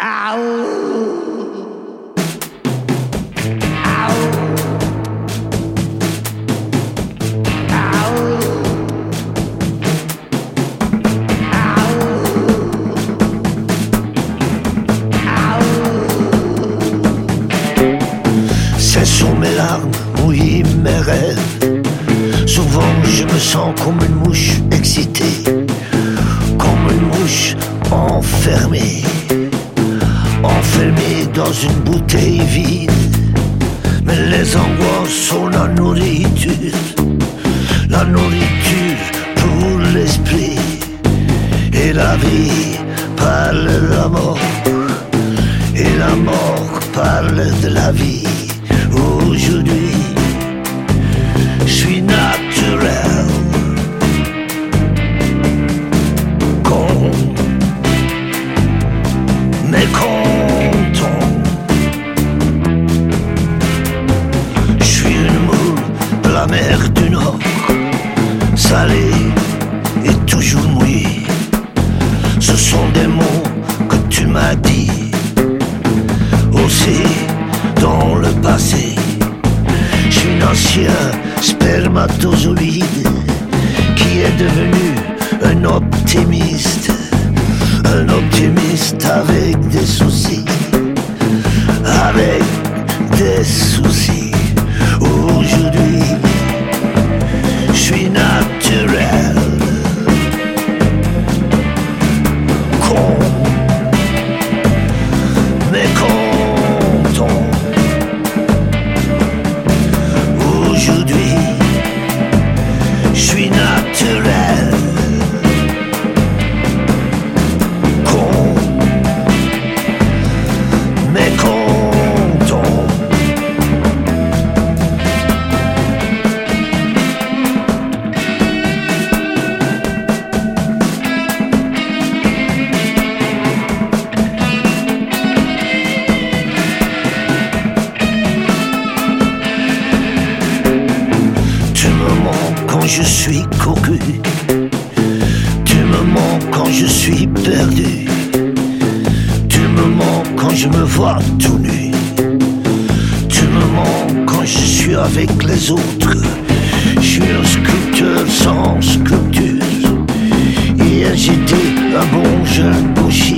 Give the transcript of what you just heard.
Ce sont mes larmes, oui mes rêves. Souvent je me sens comme une mouche excitée, comme une mouche enfermée, enfermée dans une bouteille vide. Mais les angoisses sont la nourriture pour l'esprit. Et la vie parle de la mort, et la mort parle de la vie. Aujourd'hui, je suis naturel, con, mais content. Je suis une moule de la mer du Nord, salée et toujours mouillée. Ce sont des mots que tu m'as dit aussi dans le passé. Je suis un ancien spermatozoïde qui est devenu un optimiste avec des soucis, avec des soucis. Aujourd'hui, je suis naturel, con, mais content. Aujourd'hui, je suis naturel, con, mais content. Quand je suis cocu, tu me mens quand je suis perdu, tu me mens quand je me vois tout nu, tu me mens quand je suis avec les autres. Je suis un sculpteur sans sculpture. Hier j'étais un bon jeune gauchiste.